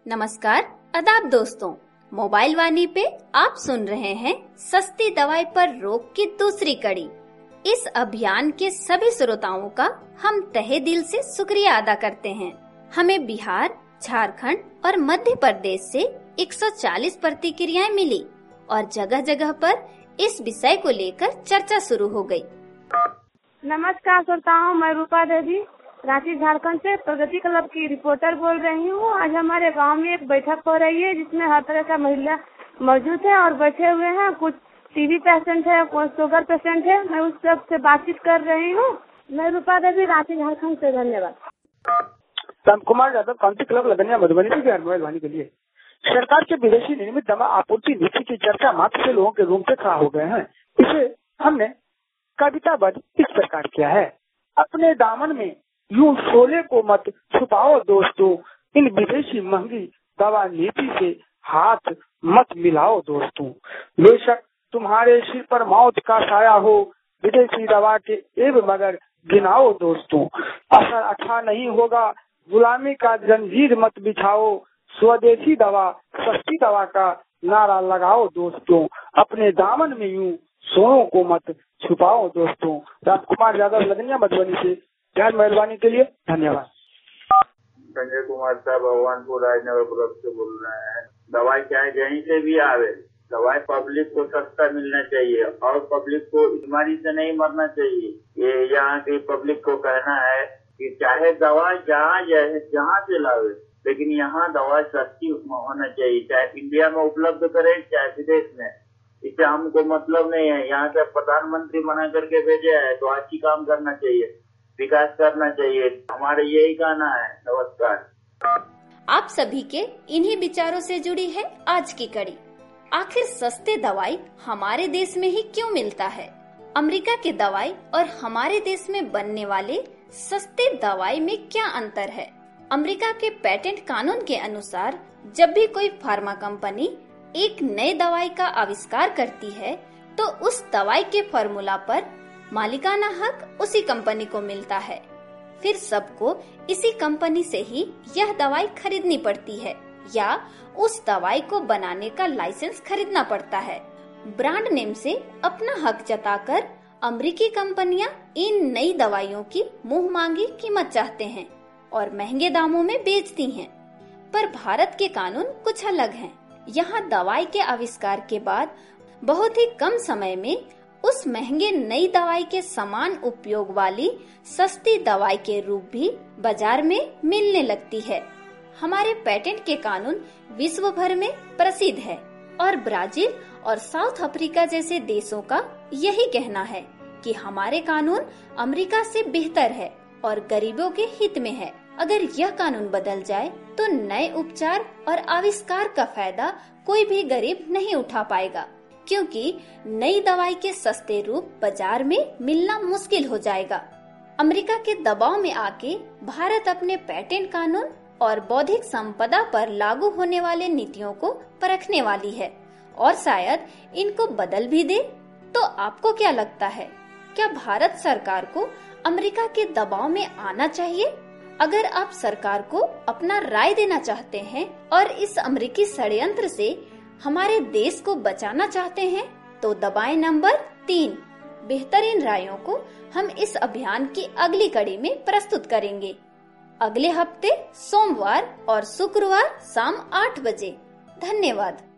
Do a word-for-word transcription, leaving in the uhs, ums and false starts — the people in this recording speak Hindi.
नमस्कार, आदाब दोस्तों। मोबाइल वाणी पे आप सुन रहे हैं सस्ती दवाई पर रोक की दूसरी कड़ी। इस अभियान के सभी श्रोताओं का हम तहे दिल से शुक्रिया अदा करते हैं। हमें बिहार, झारखंड और मध्य प्रदेश से एक सौ चालीस प्रतिक्रियाएं मिली और जगह जगह पर इस विषय को लेकर चर्चा शुरू हो गई। नमस्कार श्रोताओं, मैं रूपा देवी रांची झारखंड से प्रगति क्लब की रिपोर्टर बोल रही हूँ। आज हमारे गांव में एक बैठक हो रही है जिसमें हर तरह का महिला मौजूद है और बैठे हुए हैं। कुछ टीबी पेशेंट है, कुछ शुगर पेशेंट है। मैं उस सब से बातचीत कर रही हूँ। मैं रूपा देवी रांची झारखंड से, धन्यवाद। राम कुमार यादव, कांति क्लब लगनिया मधुबनी के मोबाइल वाणी के लिए। सरकार के विदेशी निर्मित दवा आपूर्ति नीति की चर्चा मात्र से लोगों के रूम पे खड़ा हो गए हैं। इसे हमने कविताबद्ध इस प्रकार किया है। अपने दामन में यूं शोले को मत छुपाओ दोस्तों, इन विदेशी महंगी दवा नीति से हाथ मत मिलाओ दोस्तों। बेशक तुम्हारे सिर पर मौत का साया हो, विदेशी दवा के एब मगर गिनाओ दोस्तों। असर अच्छा नहीं होगा, गुलामी का जंजीर मत बिछाओ, स्वदेशी दवा सस्ती दवा का नारा लगाओ दोस्तों। अपने दामन में यूं सोनों को मत छुपाओ दोस्तों। राजकुमार यादव, लगनिया मधुबनी से, ध्यान मेहरबानी के लिए धन्यवाद। संजय कुमार साहब भगवानपुर राजनगर क्लब से बोल रहे हैं। दवाई चाहे कहीं से भी आवे, दवाई पब्लिक को सस्ता मिलना चाहिए और पब्लिक को बीमारी से नहीं मरना चाहिए। ये यहाँ की पब्लिक को कहना है कि चाहे दवा जहाँ जहाँ से लावे, लेकिन यहाँ दवा सस्ती होना चाहिए। चाहे इंडिया में उपलब्ध करे चाहे विदेश में, इससे हमको मतलब नहीं है। यहाँ से प्रधानमंत्री बना करके भेजे है तो अच्छी काम करना चाहिए, विकास करना चाहिए। हमारे यही कहना है। नमस्कार। आप सभी के इन्हीं विचारों से जुड़ी है आज की कड़ी। आखिर सस्ते दवाई हमारे देश में ही क्यों मिलता है? अमेरिका के दवाई और हमारे देश में बनने वाले सस्ते दवाई में क्या अंतर है? अमेरिका के पेटेंट कानून के अनुसार जब भी कोई फार्मा कंपनी एक नई दवाई का आविष्कार करती है तो उस दवाई के फॉर्मूला पर मालिकाना हक उसी कंपनी को मिलता है। फिर सबको इसी कंपनी से ही यह दवाई खरीदनी पड़ती है या उस दवाई को बनाने का लाइसेंस खरीदना पड़ता है। ब्रांड नेम से अपना हक जताकर अमेरिकी कंपनियां इन नई दवाइयों की मुंह मांगी कीमत चाहते हैं और महंगे दामों में बेचती हैं। पर भारत के कानून कुछ अलग हैं। यहाँ दवाई के आविष्कार के बाद बहुत ही कम समय में उस महंगे नई दवाई के समान उपयोग वाली सस्ती दवाई के रूप भी बाजार में मिलने लगती है। हमारे पेटेंट के कानून विश्व भर में प्रसिद्ध है और ब्राजील और साउथ अफ्रीका जैसे देशों का यही कहना है कि हमारे कानून अमेरिका से बेहतर है और गरीबों के हित में है। अगर यह कानून बदल जाए तो नए उपचार और आविष्कार का फायदा कोई भी गरीब नहीं उठा पाएगा, क्योंकि नई दवाई के सस्ते रूप बाजार में मिलना मुश्किल हो जाएगा। अमेरिका के दबाव में आके भारत अपने पेटेंट कानून और बौद्धिक संपदा पर लागू होने वाले नीतियों को परखने वाली है और शायद इनको बदल भी दे। तो आपको क्या लगता है, क्या भारत सरकार को अमेरिका के दबाव में आना चाहिए? अगर आप सरकार को अपना राय देना चाहते हैं और इस अमेरिकी षड्यंत्र से हमारे देश को बचाना चाहते हैं तो दबाएं नंबर तीन। बेहतरीन रायों को हम इस अभियान की अगली कड़ी में प्रस्तुत करेंगे अगले हफ्ते सोमवार और शुक्रवार शाम आठ बजे। धन्यवाद।